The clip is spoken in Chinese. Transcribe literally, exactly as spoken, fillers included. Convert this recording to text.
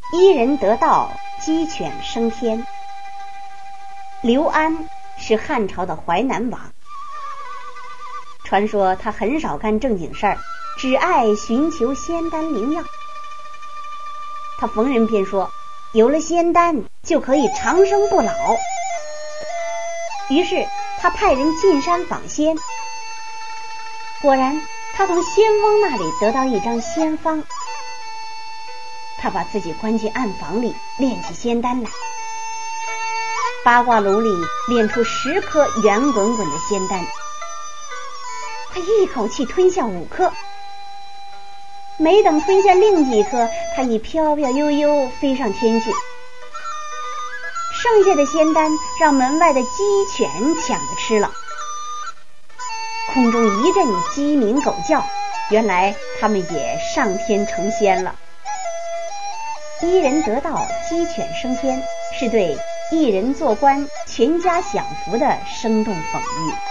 一人得道，鸡犬升天。刘安是汉朝的淮南王，传说他很少干正经事儿，只爱寻求仙丹灵药。他逢人便说，有了仙丹就可以长生不老。于是他派人进山访仙，果然他从仙翁那里得到一张仙方。他把自己关进暗房里，炼起仙丹来。八卦炉里炼出十颗圆滚滚的仙丹，他一口气吞下五颗，没等吞下另几颗，他已飘飘悠悠飞上天去。剩下的仙丹让门外的鸡犬抢着吃了，空中一阵鸡鸣狗叫，原来他们也上天成仙了。一人得道，鸡犬升天，是对一人做官全家享福的生动讽喻。